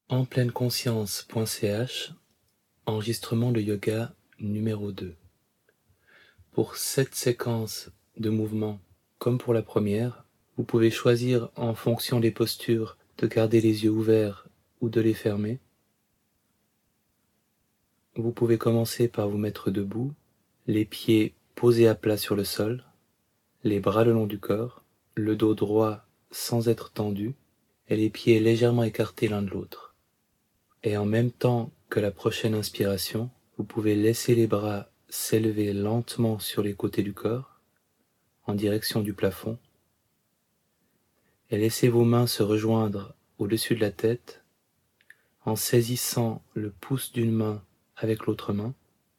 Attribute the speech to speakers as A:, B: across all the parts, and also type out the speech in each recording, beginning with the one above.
A: enpleineConscience.ch. Enregistrement de yoga numéro 2. Pour cette séquence de mouvements, comme pour la première, vous pouvez choisir en fonction des postures de garder les yeux ouverts ou de les fermer. Vous pouvez commencer par vous mettre debout, les pieds posés à plat sur le sol, les bras le long du corps, le dos droit sans être tendu et les pieds légèrement écartés l'un de l'autre. Et en même temps que la prochaine inspiration, vous pouvez laisser les bras s'élever lentement sur les côtés du corps, en direction du plafond, et laissez vos mains se rejoindre au-dessus de la tête, en saisissant le pouce d'une main avec l'autre main,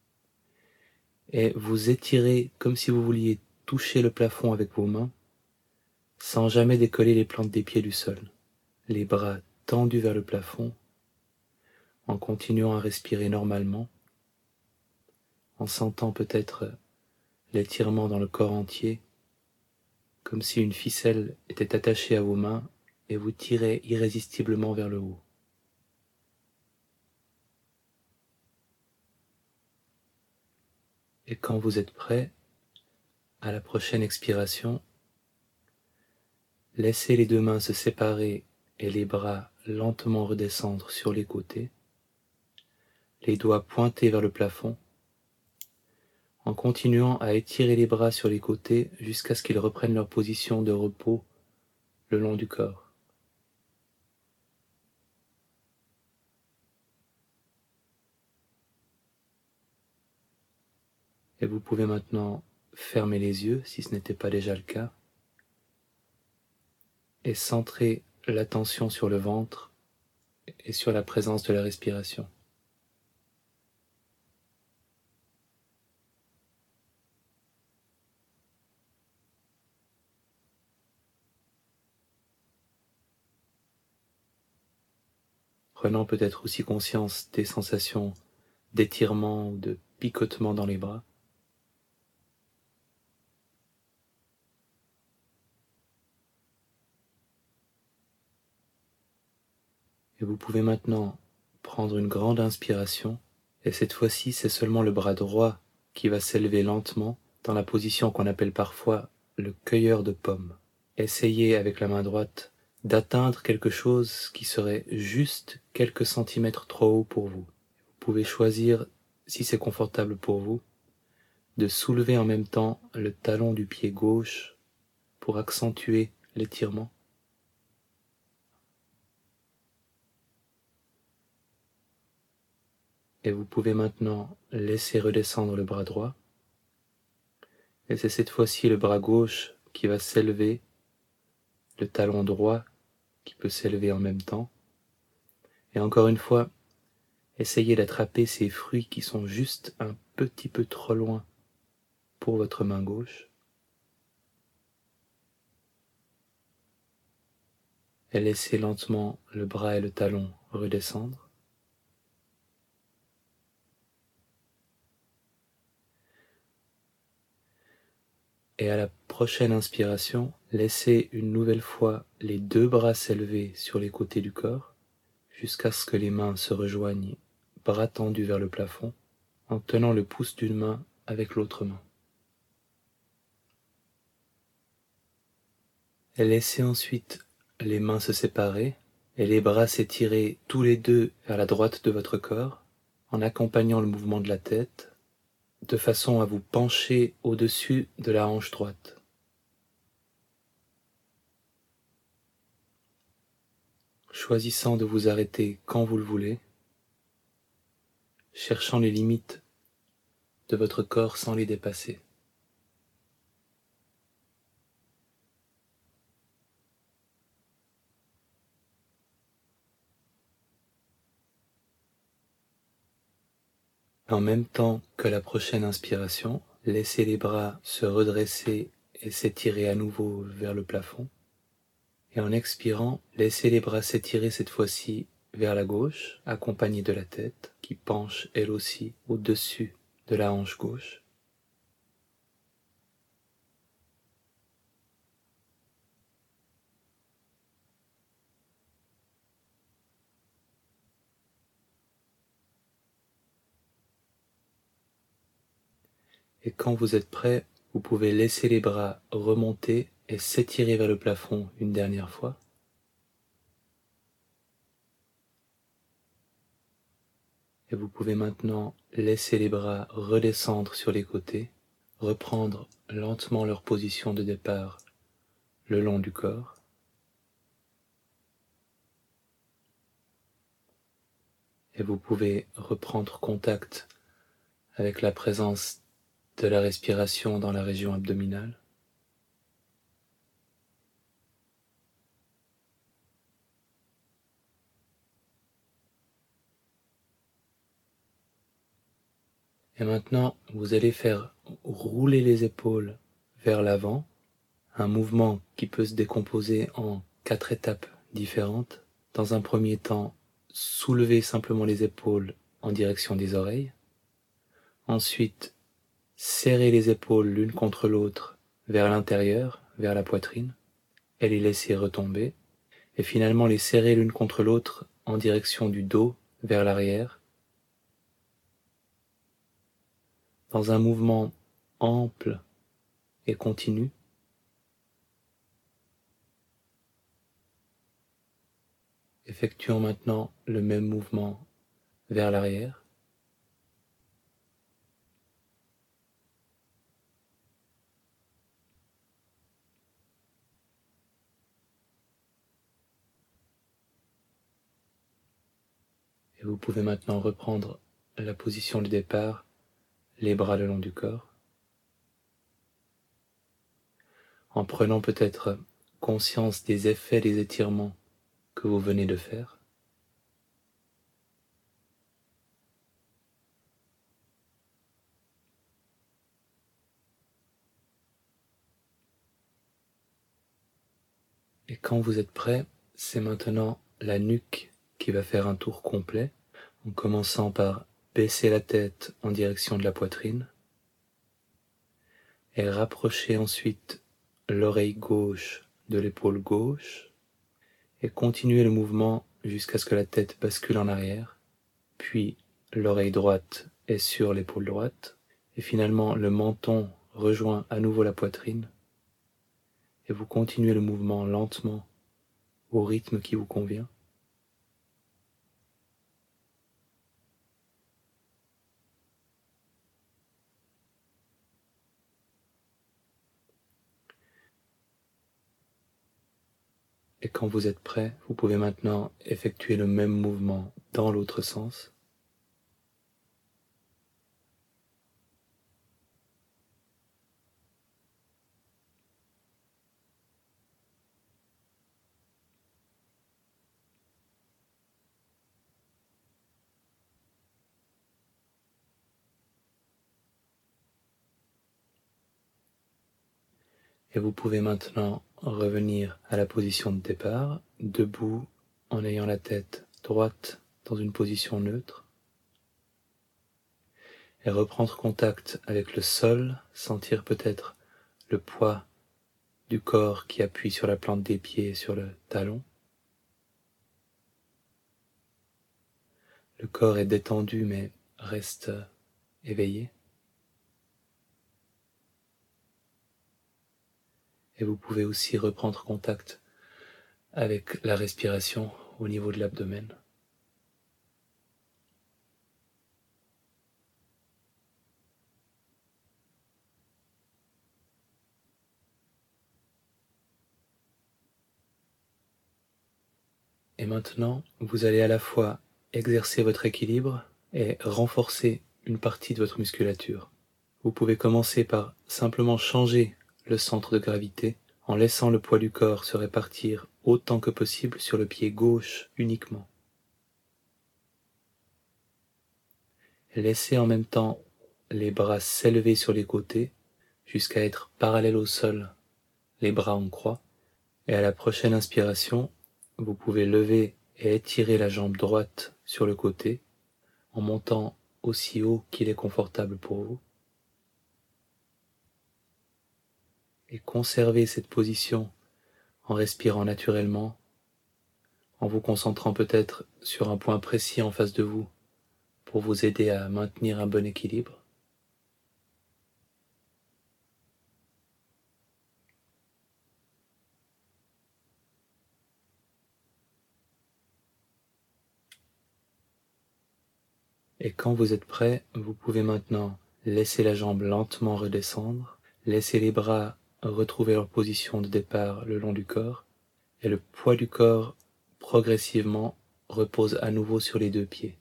A: et vous étirez comme si vous vouliez toucher le plafond avec vos mains, sans jamais décoller les plantes des pieds du sol, les bras tendus vers le plafond, en continuant à respirer normalement, en sentant peut-être l'étirement dans le corps entier, comme si une ficelle était attachée à vos mains et vous tirait irrésistiblement vers le haut. Et quand vous êtes prêt, à la prochaine expiration, laissez les deux mains se séparer et les bras lentement redescendre sur les côtés, les doigts pointés vers le plafond, en continuant à étirer les bras sur les côtés jusqu'à ce qu'ils reprennent leur position de repos le long du corps. Et vous pouvez maintenant fermer les yeux si ce n'était pas déjà le cas et centrer l'attention sur le ventre et sur la présence de la respiration. Prenant peut-être aussi conscience des sensations d'étirement ou de picotement dans les bras. Et vous pouvez maintenant prendre une grande inspiration, et cette fois-ci c'est seulement le bras droit qui va s'élever lentement dans la position qu'on appelle parfois le cueilleur de pommes. Essayez avec la main droite d'atteindre quelque chose qui serait juste quelques centimètres trop haut pour vous. Vous pouvez choisir, si c'est confortable pour vous, de soulever en même temps le talon du pied gauche pour accentuer l'étirement. Et vous pouvez maintenant laisser redescendre le bras droit. Et c'est cette fois-ci le bras gauche qui va s'élever, le talon droit qui peut s'élever en même temps. Et encore une fois, essayez d'attraper ces fruits qui sont juste un petit peu trop loin pour votre main gauche. Et laissez lentement le bras et le talon redescendre. Et à la prochaine inspiration, laissez une nouvelle fois les deux bras s'élever sur les côtés du corps jusqu'à ce que les mains se rejoignent, bras tendus vers le plafond, en tenant le pouce d'une main avec l'autre main. Et laissez ensuite les mains se séparer et les bras s'étirer tous les deux vers la droite de votre corps, en accompagnant le mouvement de la tête, de façon à vous pencher au-dessus de la hanche droite. Choisissant de vous arrêter quand vous le voulez, cherchant les limites de votre corps sans les dépasser. En même temps que la prochaine inspiration, laissez les bras se redresser et s'étirer à nouveau vers le plafond. Et en expirant, laissez les bras s'étirer cette fois-ci vers la gauche, accompagnés de la tête, qui penche elle aussi au-dessus de la hanche gauche. Et quand vous êtes prêt, vous pouvez laisser les bras remonter et s'étirer vers le plafond une dernière fois. Et vous pouvez maintenant laisser les bras redescendre sur les côtés, reprendre lentement leur position de départ le long du corps. Et vous pouvez reprendre contact avec la présence de la respiration dans la région abdominale. Et maintenant, vous allez faire rouler les épaules vers l'avant, un mouvement qui peut se décomposer en 4 étapes différentes. Dans un premier temps, soulevez simplement les épaules en direction des oreilles. Ensuite, serrez les épaules l'une contre l'autre vers l'intérieur, vers la poitrine, et les laisser retomber. Et finalement, les serrer l'une contre l'autre en direction du dos, vers l'arrière, dans un mouvement ample et continu. Effectuons maintenant le même mouvement vers l'arrière. Et vous pouvez maintenant reprendre la position du départ, les bras le long du corps, en prenant peut-être conscience des effets des étirements que vous venez de faire. Et quand vous êtes prêt, c'est maintenant la nuque qui va faire un tour complet, en commençant par baisser la tête en direction de la poitrine, et rapprocher ensuite l'oreille gauche de l'épaule gauche, et continuer le mouvement jusqu'à ce que la tête bascule en arrière, puis l'oreille droite est sur l'épaule droite, et finalement le menton rejoint à nouveau la poitrine, et vous continuez le mouvement lentement au rythme qui vous convient. Et quand vous êtes prêt, vous pouvez maintenant effectuer le même mouvement dans l'autre sens. Et vous pouvez maintenant revenir à la position de départ, debout en ayant la tête droite dans une position neutre. Et reprendre contact avec le sol, sentir peut-être le poids du corps qui appuie sur la plante des pieds et sur le talon. Le corps est détendu mais reste éveillé. Et vous pouvez aussi reprendre contact avec la respiration au niveau de l'abdomen. Et maintenant, vous allez à la fois exercer votre équilibre et renforcer une partie de votre musculature. Vous pouvez commencer par simplement changer le centre de gravité en laissant le poids du corps se répartir autant que possible sur le pied gauche uniquement. Laissez en même temps les bras s'élever sur les côtés jusqu'à être parallèles au sol, les bras en croix. Et à la prochaine inspiration, vous pouvez lever et étirer la jambe droite sur le côté en montant aussi haut qu'il est confortable pour vous. Et conservez cette position en respirant naturellement, en vous concentrant peut-être sur un point précis en face de vous pour vous aider à maintenir un bon équilibre. Et quand vous êtes prêt, vous pouvez maintenant laisser la jambe lentement redescendre, laisser les bras retrouver leur position de départ le long du corps, et le poids du corps progressivement repose à nouveau sur les deux pieds.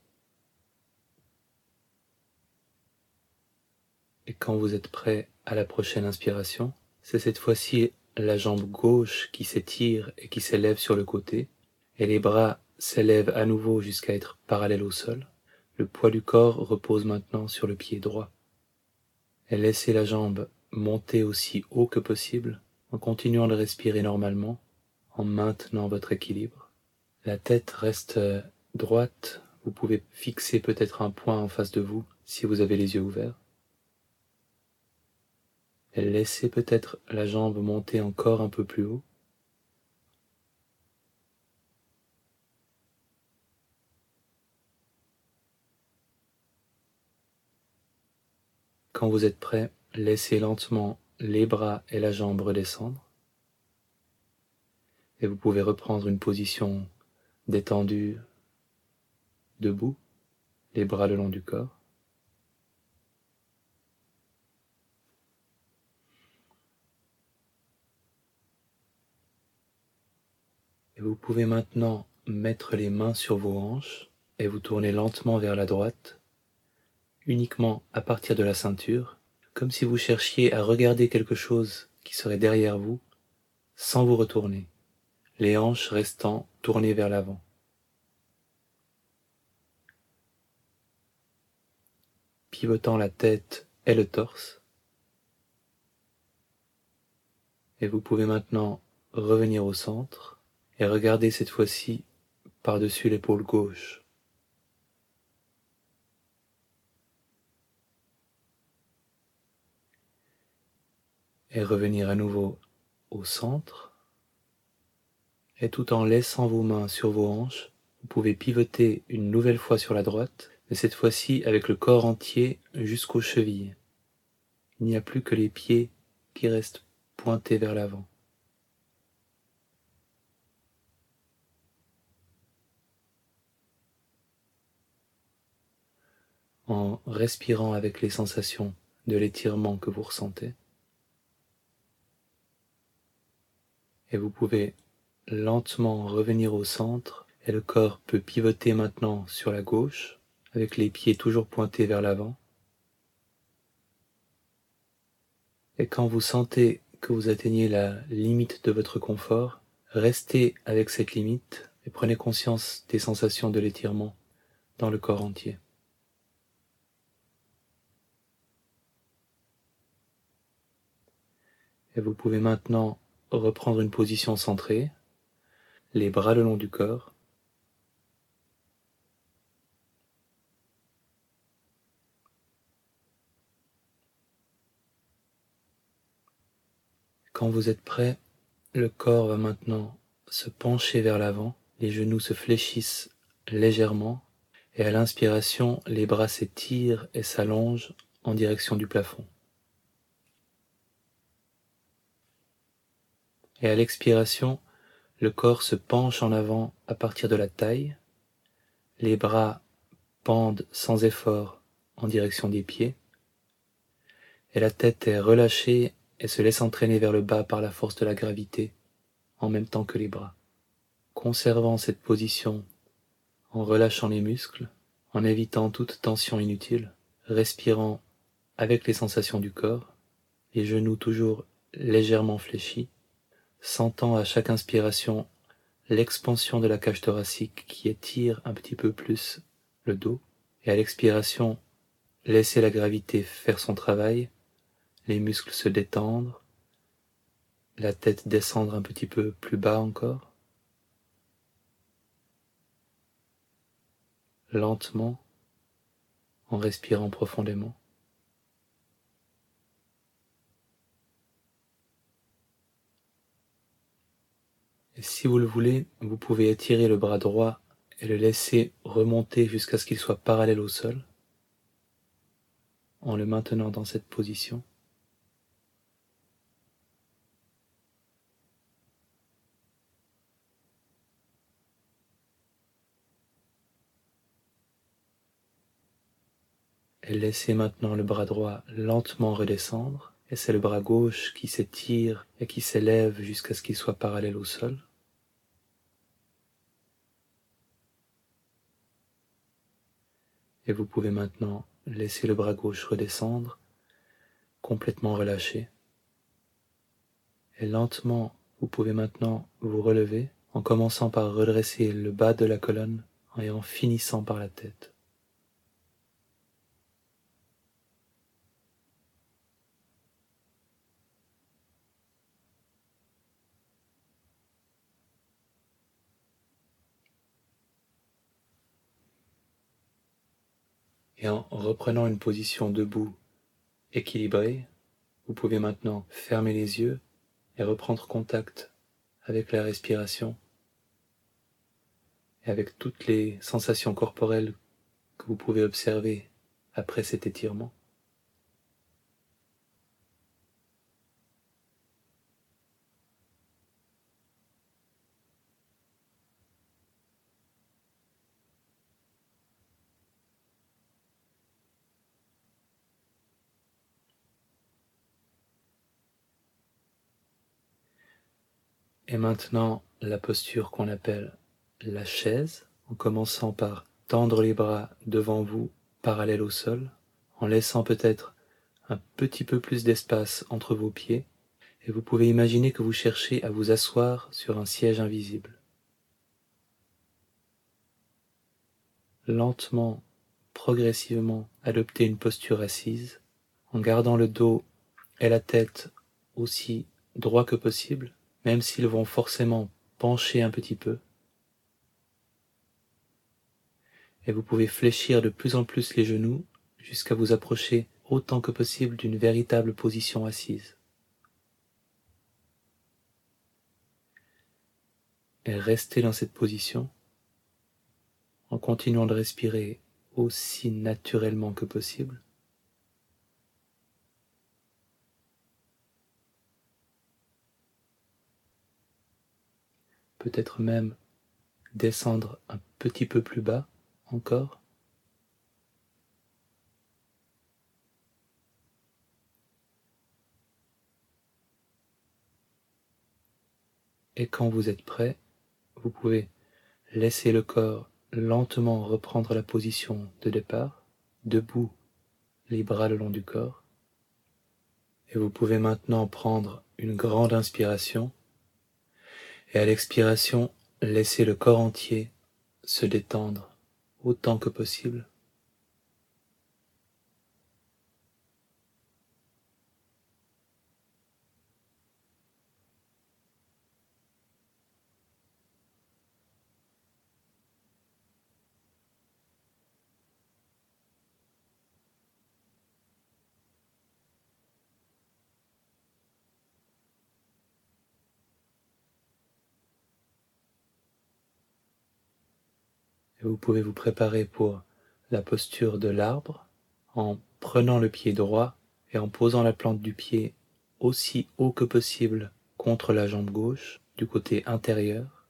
A: Et quand vous êtes prêt à la prochaine inspiration, c'est cette fois-ci la jambe gauche qui s'étire et qui s'élève sur le côté, et les bras s'élèvent à nouveau jusqu'à être parallèles au sol. Le poids du corps repose maintenant sur le pied droit. Et laissez la jambe monter aussi haut que possible, en continuant de respirer normalement, en maintenant votre équilibre. La tête reste droite, vous pouvez fixer peut-être un point en face de vous si vous avez les yeux ouverts. Et laissez peut-être la jambe monter encore un peu plus haut. Quand vous êtes prêt, laissez lentement les bras et la jambe redescendre. Et vous pouvez reprendre une position détendue, debout, les bras le long du corps. Et vous pouvez maintenant mettre les mains sur vos hanches et vous tourner lentement vers la droite, uniquement à partir de la ceinture, comme si vous cherchiez à regarder quelque chose qui serait derrière vous, sans vous retourner, les hanches restant tournées vers l'avant. Pivotant la tête et le torse. Et vous pouvez maintenant revenir au centre et regarder cette fois-ci par-dessus l'épaule gauche. Et revenir à nouveau au centre. Et tout en laissant vos mains sur vos hanches, vous pouvez pivoter une nouvelle fois sur la droite, mais cette fois-ci avec le corps entier jusqu'aux chevilles. Il n'y a plus que les pieds qui restent pointés vers l'avant. En respirant avec les sensations de l'étirement que vous ressentez. Et vous pouvez lentement revenir au centre et le corps peut pivoter maintenant sur la gauche avec les pieds toujours pointés vers l'avant. Et quand vous sentez que vous atteignez la limite de votre confort, restez avec cette limite et prenez conscience des sensations de l'étirement dans le corps entier. Et vous pouvez maintenant reprendre une position centrée, les bras le long du corps. Quand vous êtes prêt, le corps va maintenant se pencher vers l'avant, les genoux se fléchissent légèrement et à l'inspiration, les bras s'étirent et s'allongent en direction du plafond. Et à l'expiration, le corps se penche en avant à partir de la taille, les bras pendent sans effort en direction des pieds, et la tête est relâchée et se laisse entraîner vers le bas par la force de la gravité, en même temps que les bras. Conservant cette position en relâchant les muscles, en évitant toute tension inutile, respirant avec les sensations du corps, les genoux toujours légèrement fléchis, sentant à chaque inspiration l'expansion de la cage thoracique qui étire un petit peu plus le dos, et à l'expiration, laissez la gravité faire son travail, les muscles se détendre, la tête descendre un petit peu plus bas encore, lentement, en respirant profondément. Et si vous le voulez, vous pouvez étirer le bras droit et le laisser remonter jusqu'à ce qu'il soit parallèle au sol, en le maintenant dans cette position. Et laissez maintenant le bras droit lentement redescendre, et c'est le bras gauche qui s'étire et qui s'élève jusqu'à ce qu'il soit parallèle au sol. Et vous pouvez maintenant laisser le bras gauche redescendre, complètement relâché. Et lentement, vous pouvez maintenant vous relever en commençant par redresser le bas de la colonne et en finissant par la tête. Et en reprenant une position debout équilibrée, vous pouvez maintenant fermer les yeux et reprendre contact avec la respiration et avec toutes les sensations corporelles que vous pouvez observer après cet étirement. Et maintenant, la posture qu'on appelle la chaise, en commençant par tendre les bras devant vous, parallèles au sol, en laissant peut-être un petit peu plus d'espace entre vos pieds, et vous pouvez imaginer que vous cherchez à vous asseoir sur un siège invisible. Lentement, progressivement, adoptez une posture assise, en gardant le dos et la tête aussi droit que possible, même s'ils vont forcément pencher un petit peu. Et vous pouvez fléchir de plus en plus les genoux jusqu'à vous approcher autant que possible d'une véritable position assise. Et restez dans cette position en continuant de respirer aussi naturellement que possible. Peut-être même descendre un petit peu plus bas encore. Et quand vous êtes prêt, vous pouvez laisser le corps lentement reprendre la position de départ, debout, les bras le long du corps. Et vous pouvez maintenant prendre une grande inspiration et à l'expiration, laissez le corps entier se détendre autant que possible. Et vous pouvez vous préparer pour la posture de l'arbre en prenant le pied droit et en posant la plante du pied aussi haut que possible contre la jambe gauche du côté intérieur.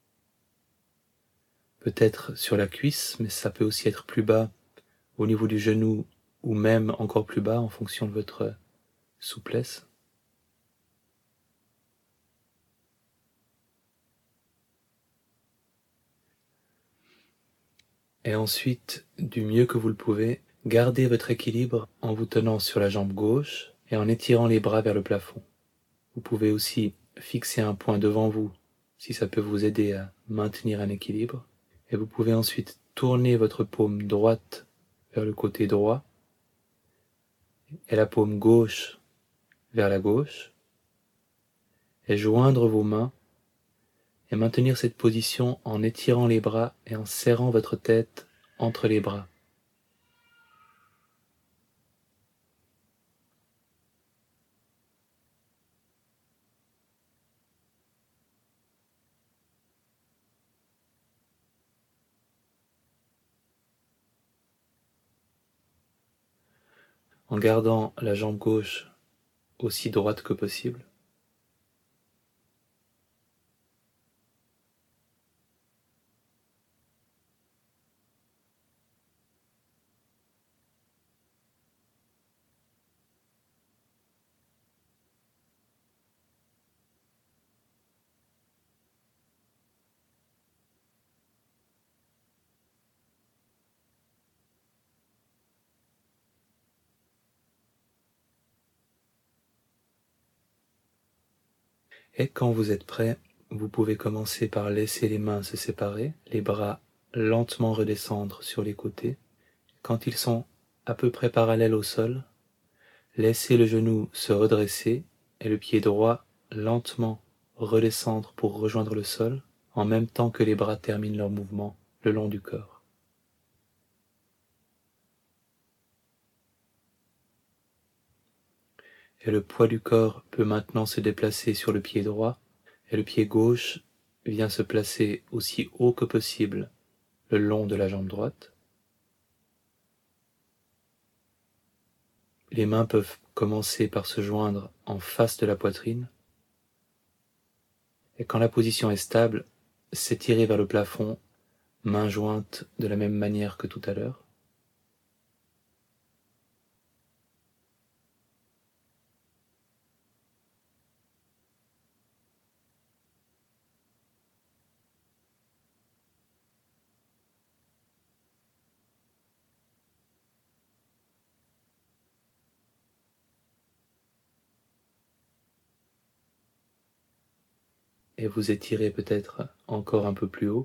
A: Peut-être sur la cuisse, mais ça peut aussi être plus bas au niveau du genou ou même encore plus bas en fonction de votre souplesse. Et ensuite, du mieux que vous le pouvez, gardez votre équilibre en vous tenant sur la jambe gauche et en étirant les bras vers le plafond. Vous pouvez aussi fixer un point devant vous si ça peut vous aider à maintenir un équilibre. Et vous pouvez ensuite tourner votre paume droite vers le côté droit et la paume gauche vers la gauche et joindre vos mains et maintenir cette position en étirant les bras et en serrant votre tête entre les bras. En gardant la jambe gauche aussi droite que possible. Et quand vous êtes prêt, vous pouvez commencer par laisser les mains se séparer, les bras lentement redescendre sur les côtés. Quand ils sont à peu près parallèles au sol, laissez le genou se redresser et le pied droit lentement redescendre pour rejoindre le sol, en même temps que les bras terminent leur mouvement le long du corps. Et le poids du corps peut maintenant se déplacer sur le pied droit, et le pied gauche vient se placer aussi haut que possible le long de la jambe droite. Les mains peuvent commencer par se joindre en face de la poitrine, et quand la position est stable, s'étirer vers le plafond, mains jointes de la même manière que tout à l'heure. Et vous étirez peut-être encore un peu plus haut.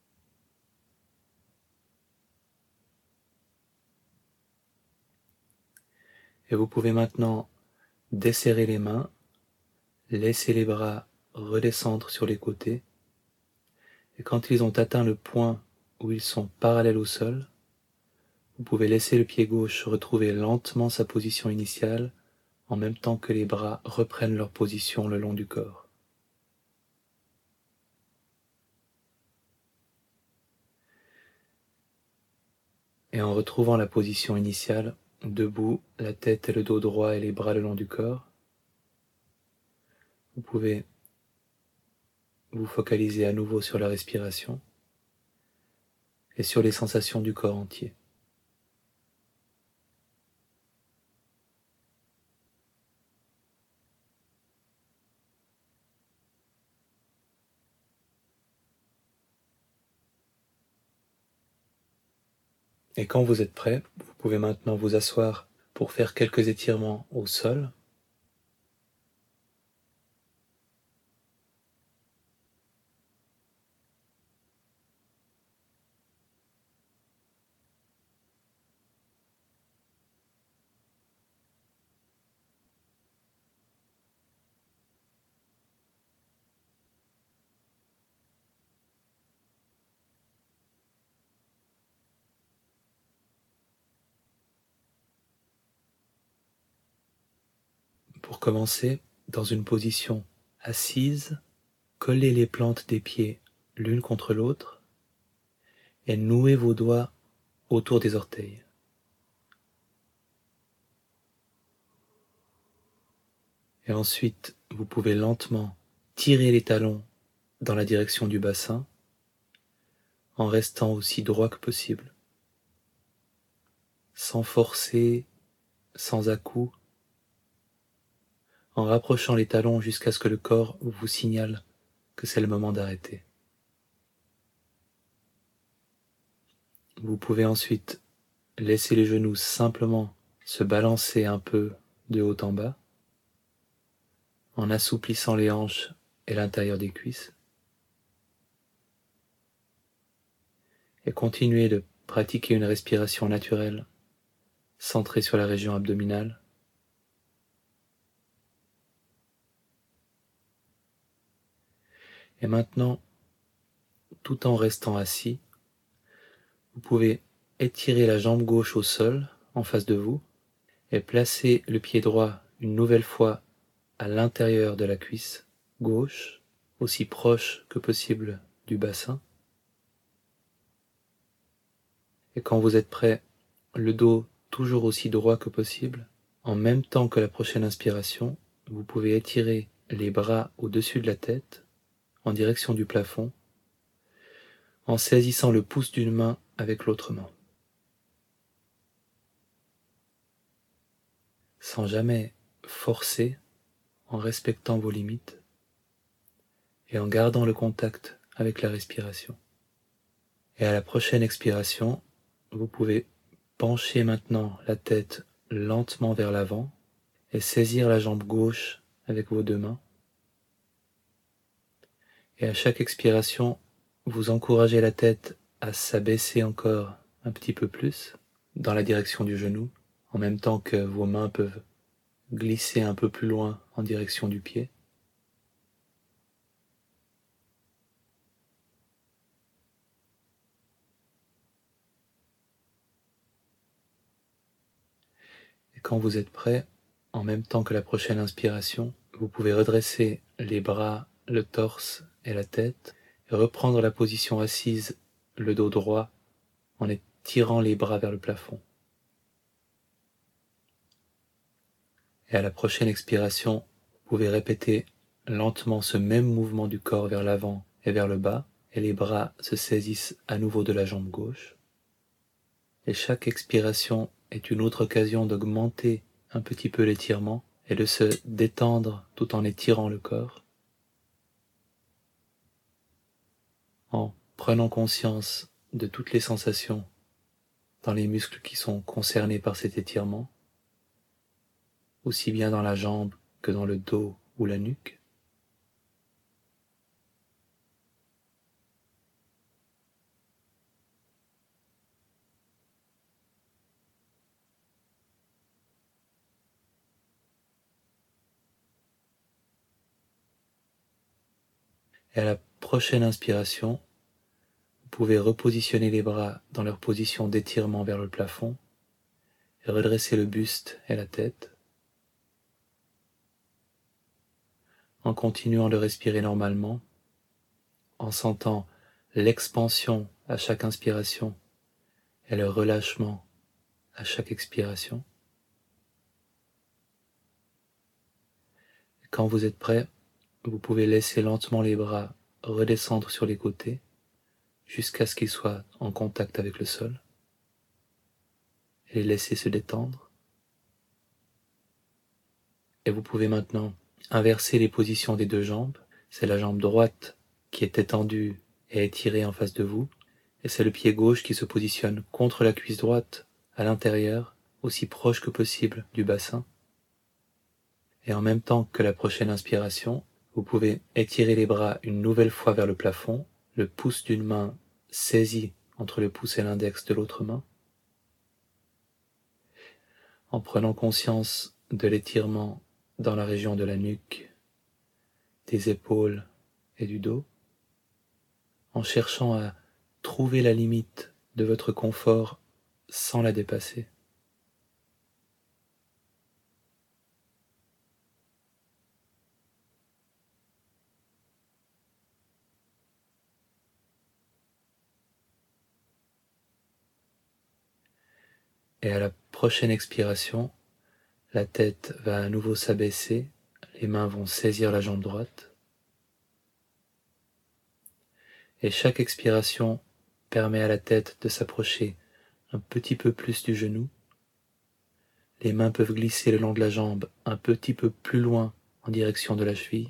A: Et vous pouvez maintenant desserrer les mains, laisser les bras redescendre sur les côtés, et quand ils ont atteint le point où ils sont parallèles au sol, vous pouvez laisser le pied gauche retrouver lentement sa position initiale, en même temps que les bras reprennent leur position le long du corps. Et en retrouvant la position initiale, debout, la tête et le dos droit et les bras le long du corps, vous pouvez vous focaliser à nouveau sur la respiration et sur les sensations du corps entier. Et quand vous êtes prêt, vous pouvez maintenant vous asseoir pour faire quelques étirements au sol. Pour commencer, dans une position assise, collez les plantes des pieds l'une contre l'autre et nouez vos doigts autour des orteils. Et ensuite, vous pouvez lentement tirer les talons dans la direction du bassin en restant aussi droit que possible, sans forcer, sans à-coups, en rapprochant les talons jusqu'à ce que le corps vous signale que c'est le moment d'arrêter. Vous pouvez ensuite laisser les genoux simplement se balancer un peu de haut en bas, en assouplissant les hanches et l'intérieur des cuisses, et continuer de pratiquer une respiration naturelle centrée sur la région abdominale. Et maintenant, tout en restant assis, vous pouvez étirer la jambe gauche au sol en face de vous et placer le pied droit une nouvelle fois à l'intérieur de la cuisse gauche, aussi proche que possible du bassin. Et quand vous êtes prêt, le dos toujours aussi droit que possible, en même temps que la prochaine inspiration, vous pouvez étirer les bras au-dessus de la tête, en direction du plafond, en saisissant le pouce d'une main avec l'autre main. Sans jamais forcer, en respectant vos limites et en gardant le contact avec la respiration. Et à la prochaine expiration, vous pouvez pencher maintenant la tête lentement vers l'avant et saisir la jambe gauche avec vos deux mains. Et à chaque expiration, vous encouragez la tête à s'abaisser encore un petit peu plus dans la direction du genou, en même temps que vos mains peuvent glisser un peu plus loin en direction du pied. Et quand vous êtes prêt, en même temps que la prochaine inspiration, vous pouvez redresser les bras, le torse et la tête et reprendre la position assise, le dos droit, en étirant les bras vers le plafond. Et à la prochaine expiration, vous pouvez répéter lentement ce même mouvement du corps vers l'avant et vers le bas, et les bras se saisissent à nouveau de la jambe gauche. Et chaque expiration est une autre occasion d'augmenter un petit peu l'étirement et de se détendre tout en étirant le corps, en prenant conscience de toutes les sensations dans les muscles qui sont concernés par cet étirement, aussi bien dans la jambe que dans le dos ou la nuque. Et à la prochaine inspiration, vous pouvez repositionner les bras dans leur position d'étirement vers le plafond et redresser le buste et la tête, en continuant de respirer normalement, en sentant l'expansion à chaque inspiration et le relâchement à chaque expiration. Quand vous êtes prêt, vous pouvez laisser lentement les bras redescendre sur les côtés jusqu'à ce qu'ils soient en contact avec le sol et les laisser se détendre. Et vous pouvez maintenant inverser les positions des deux jambes. C'est la jambe droite qui est étendue et étirée en face de vous, et c'est le pied gauche qui se positionne contre la cuisse droite, à l'intérieur, aussi proche que possible du bassin. Et en même temps que la prochaine inspiration, vous pouvez étirer les bras une nouvelle fois vers le plafond, le pouce d'une main saisi entre le pouce et l'index de l'autre main, en prenant conscience de l'étirement dans la région de la nuque, des épaules et du dos, en cherchant à trouver la limite de votre confort sans la dépasser. Et à la prochaine expiration, la tête va à nouveau s'abaisser, les mains vont saisir la jambe droite, et chaque expiration permet à la tête de s'approcher un petit peu plus du genou. Les mains peuvent glisser le long de la jambe un petit peu plus loin en direction de la cheville.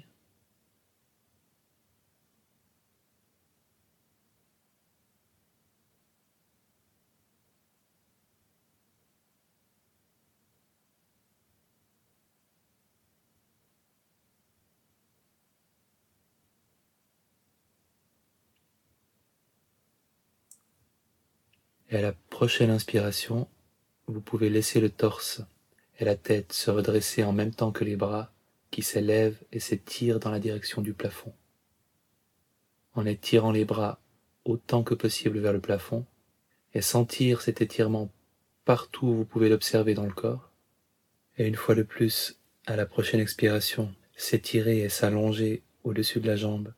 A: Et à la prochaine inspiration, vous pouvez laisser le torse et la tête se redresser en même temps que les bras qui s'élèvent et s'étirent dans la direction du plafond. En étirant les bras autant que possible vers le plafond et sentir cet étirement partout où vous pouvez l'observer dans le corps. Et une fois de plus, à la prochaine expiration, s'étirer et s'allonger au-dessus de la jambe,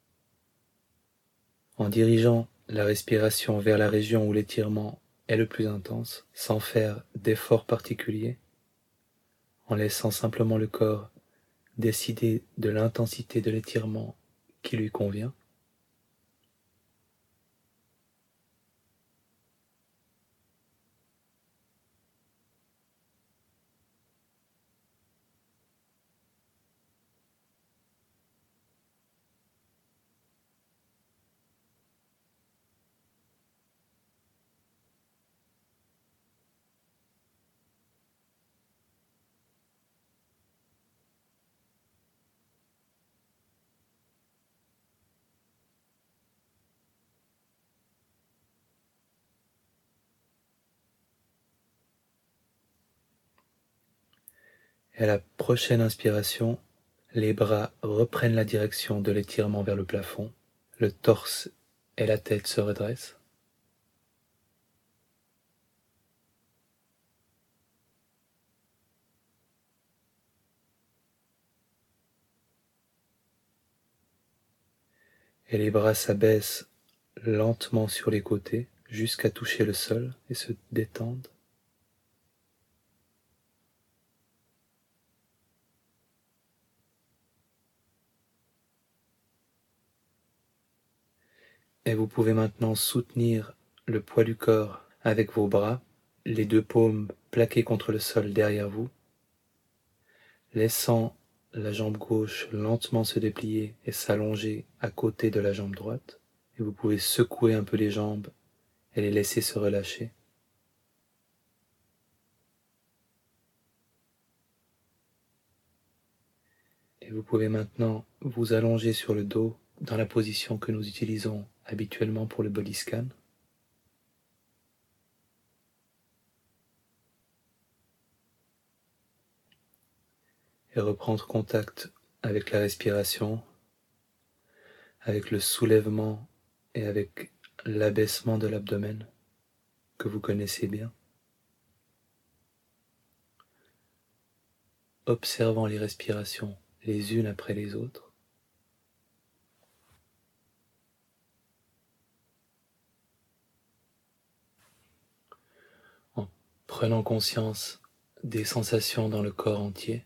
A: en dirigeant la respiration vers la région où l'étirement est le plus intense, sans faire d'effort particulier, en laissant simplement le corps décider de l'intensité de l'étirement qui lui convient. Et à la prochaine inspiration, les bras reprennent la direction de l'étirement vers le plafond, le torse et la tête se redressent. Et les bras s'abaissent lentement sur les côtés jusqu'à toucher le sol et se détendent. Et vous pouvez maintenant soutenir le poids du corps avec vos bras, les deux paumes plaquées contre le sol derrière vous, laissant la jambe gauche lentement se déplier et s'allonger à côté de la jambe droite. Et vous pouvez secouer un peu les jambes et les laisser se relâcher. Et vous pouvez maintenant vous allonger sur le dos dans la position que nous utilisons habituellement pour le body scan. Et reprendre contact avec la respiration, avec le soulèvement et avec l'abaissement de l'abdomen que vous connaissez bien. Observant les respirations les unes après les autres. En prenant conscience des sensations dans le corps entier.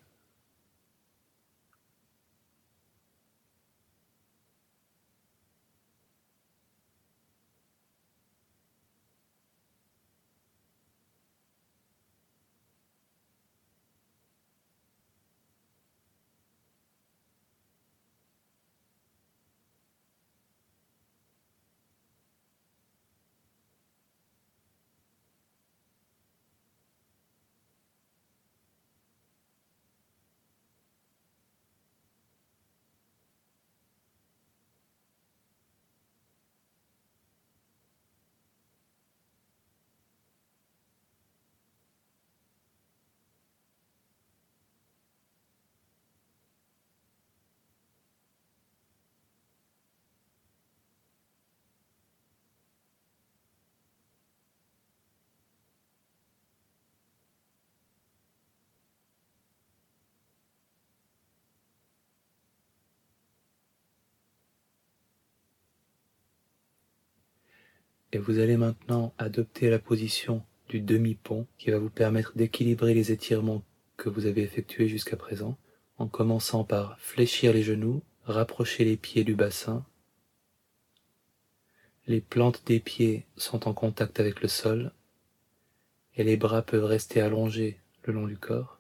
A: Et vous allez maintenant adopter la position du demi-pont qui va vous permettre d'équilibrer les étirements que vous avez effectués jusqu'à présent, en commençant par fléchir les genoux, rapprocher les pieds du bassin. Les plantes des pieds sont en contact avec le sol et les bras peuvent rester allongés le long du corps.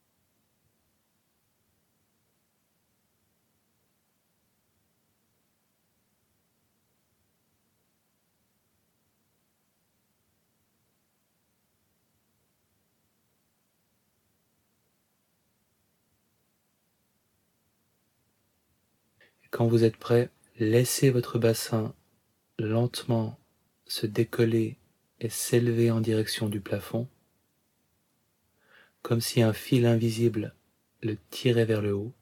A: Et quand vous êtes prêt, laissez votre bassin lentement se décoller et s'élever en direction du plafond, comme si un fil invisible le tirait vers le haut.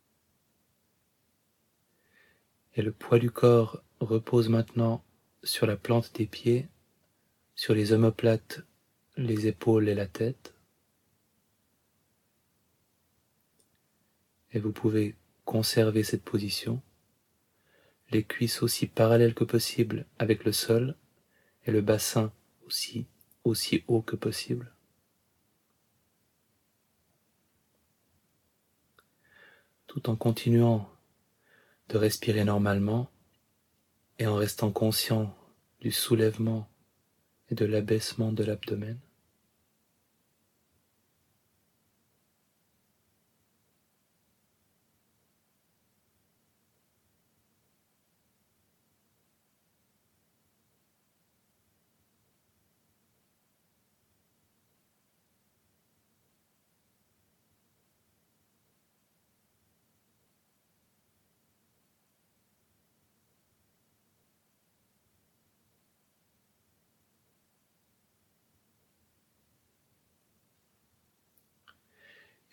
A: Et le poids du corps repose maintenant sur la plante des pieds, sur les omoplates, les épaules et la tête. Et vous pouvez conserver cette position, les cuisses aussi parallèles que possible avec le sol et le bassin aussi haut que possible. Tout en continuant de respirer normalement et en restant conscient du soulèvement et de l'abaissement de l'abdomen.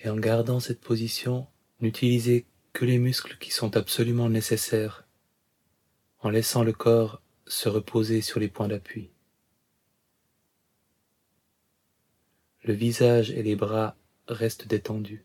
A: Et en gardant cette position, n'utilisez que les muscles qui sont absolument nécessaires, en laissant le corps se reposer sur les points d'appui. Le visage et les bras restent détendus.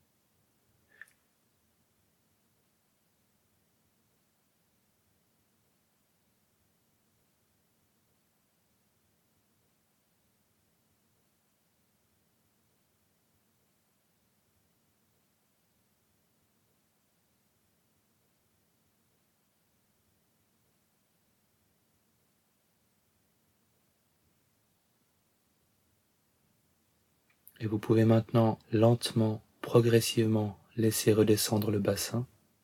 A: Et vous pouvez maintenant lentement, progressivement laisser redescendre le bassin.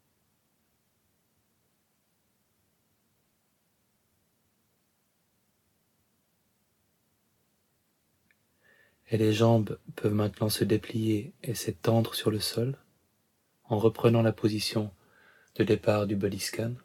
A: Et les jambes peuvent maintenant se déplier et s'étendre sur le sol en reprenant la position de départ du body scan.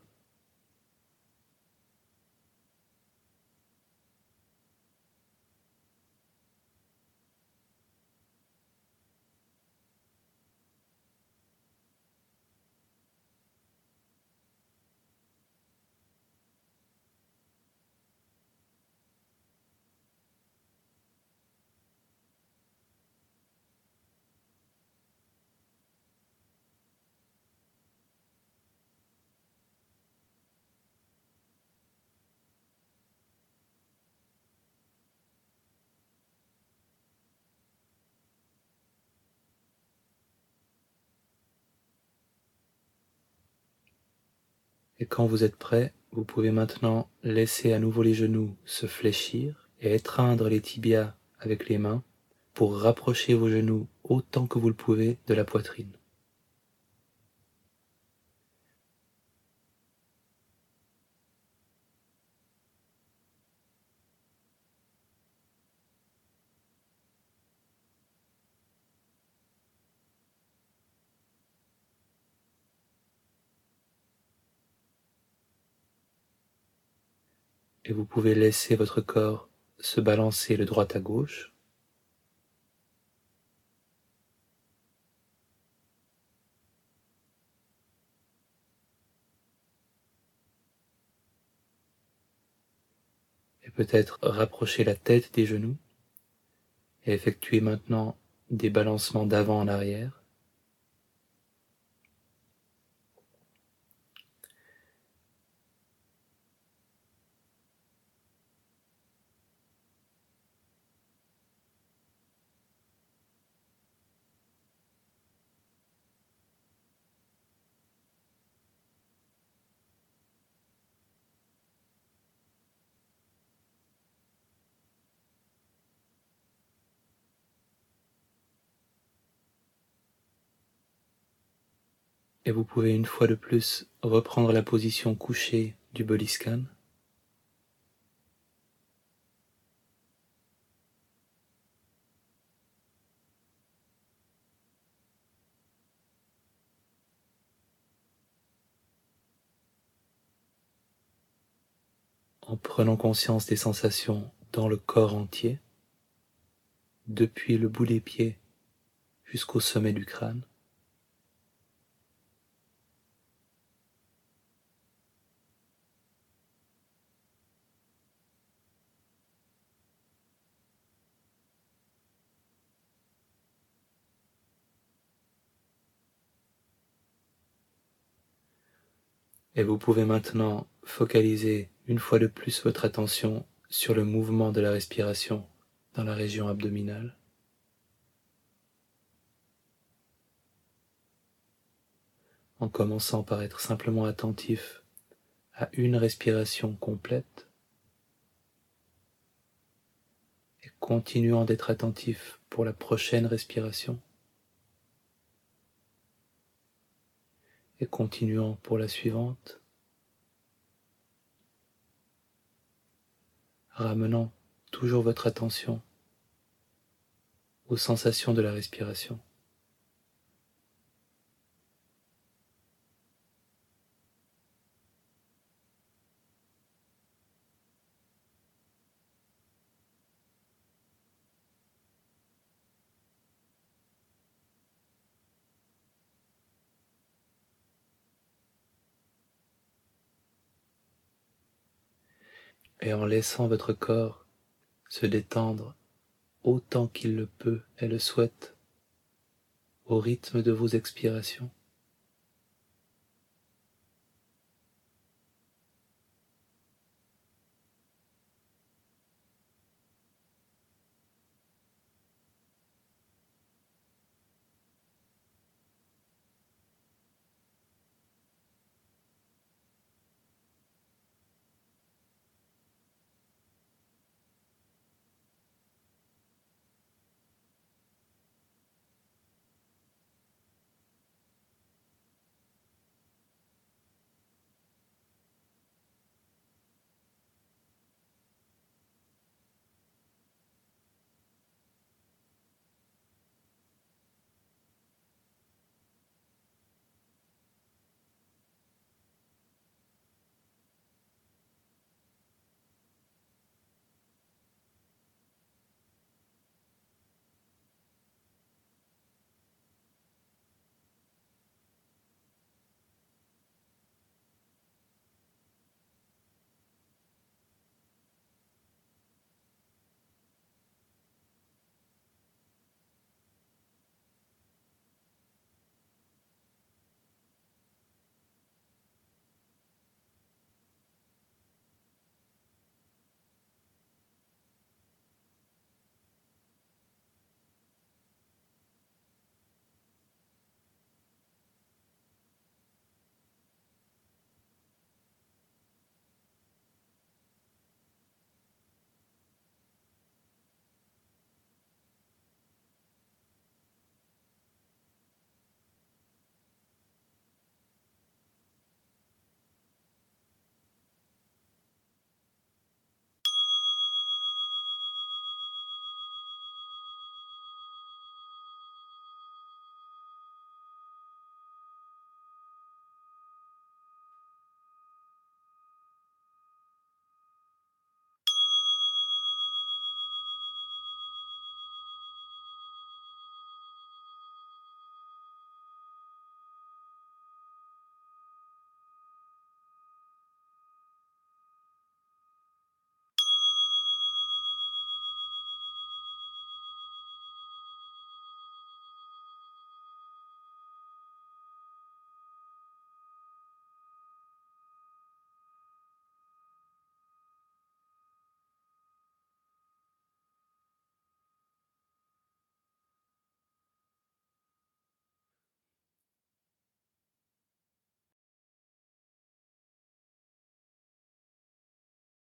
A: Et quand vous êtes prêt, vous pouvez maintenant laisser à nouveau les genoux se fléchir et étreindre les tibias avec les mains pour rapprocher vos genoux autant que vous le pouvez de la poitrine. Et vous pouvez laisser votre corps se balancer de droite à gauche. Et peut-être rapprocher la tête des genoux et effectuer maintenant des balancements d'avant en arrière. Et vous pouvez une fois de plus reprendre la position couchée du body scan. En prenant conscience des sensations dans le corps entier, depuis le bout des pieds jusqu'au sommet du crâne. Et vous pouvez maintenant focaliser une fois de plus votre attention sur le mouvement de la respiration dans la région abdominale. En commençant par être simplement attentif à une respiration complète et continuant d'être attentif pour la prochaine respiration et continuant pour la suivante, ramenant toujours votre attention aux sensations de la respiration. et en laissant votre corps se détendre autant qu'il le peut et le souhaite au rythme de vos expirations.